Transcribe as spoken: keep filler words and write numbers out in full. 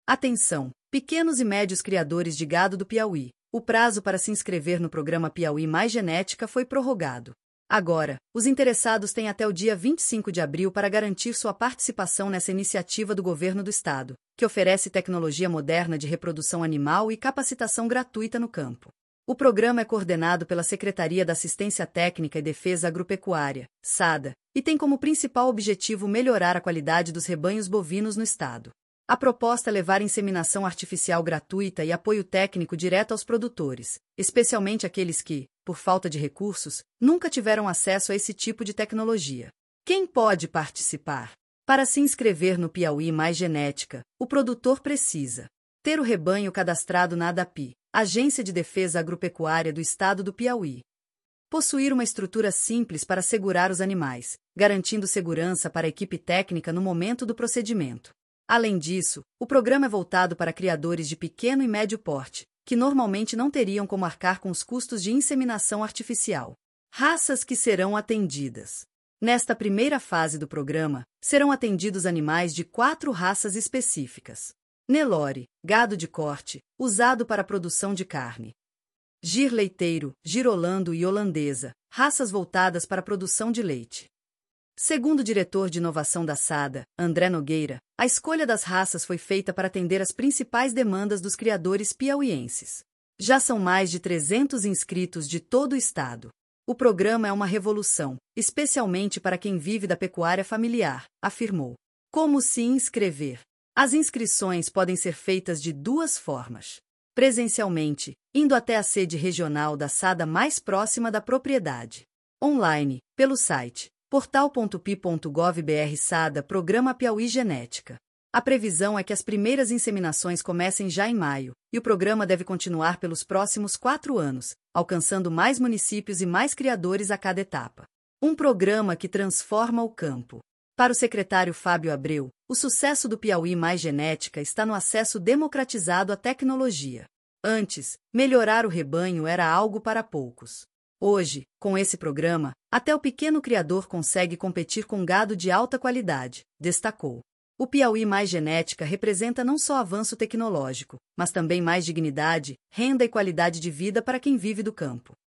Atenção, pequenos e médios criadores de gado do Piauí. O prazo para se inscrever no programa Piauí Mais Genética foi prorrogado. Agora, os interessados têm até o dia vinte e cinco de abril para garantir sua participação nessa iniciativa do governo do estado, que oferece tecnologia moderna de reprodução animal e capacitação gratuita no campo. O programa é coordenado pela Secretaria da Assistência Técnica e Defesa Agropecuária, SADA, e tem como principal objetivo melhorar a qualidade dos rebanhos bovinos no estado. A proposta é levar inseminação artificial gratuita e apoio técnico direto aos produtores, especialmente aqueles que, por falta de recursos, nunca tiveram acesso a esse tipo de tecnologia. Quem pode participar? Para se inscrever no Piauí Mais Genética, o produtor precisa ter o rebanho cadastrado na ADAPI, Agência de Defesa Agropecuária do Estado do Piauí. Possuir uma estrutura simples para segurar os animais, garantindo segurança para a equipe técnica no momento do procedimento. Além disso, o programa é voltado para criadores de pequeno e médio porte, que normalmente não teriam como arcar com os custos de inseminação artificial. Raças que serão atendidas. Nesta primeira fase do programa, serão atendidos animais de quatro raças específicas. Nelore, gado de corte, usado para a produção de carne. Gir leiteiro, girolando e holandesa, raças voltadas para a produção de leite. Segundo o diretor de inovação da SADA, André Nogueira, a escolha das raças foi feita para atender as principais demandas dos criadores piauienses. Já são mais de trezentos inscritos de todo o estado. O programa é uma revolução, especialmente para quem vive da pecuária familiar, afirmou. Como se inscrever? As inscrições podem ser feitas de duas formas. Presencialmente, indo até a sede regional da SADA mais próxima da propriedade. Online, pelo site portal ponto pi ponto gov ponto br SADA Programa Piauí Genética. A previsão é que as primeiras inseminações comecem já em maio, e o programa deve continuar pelos próximos quatro anos, alcançando mais municípios e mais criadores a cada etapa. Um programa que transforma o campo. Para o secretário Fábio Abreu, o sucesso do Piauí Mais Genética está no acesso democratizado à tecnologia. Antes, melhorar o rebanho era algo para poucos. Hoje, com esse programa, até o pequeno criador consegue competir com gado de alta qualidade, destacou. O Piauí Mais Genética representa não só avanço tecnológico, mas também mais dignidade, renda e qualidade de vida para quem vive do campo.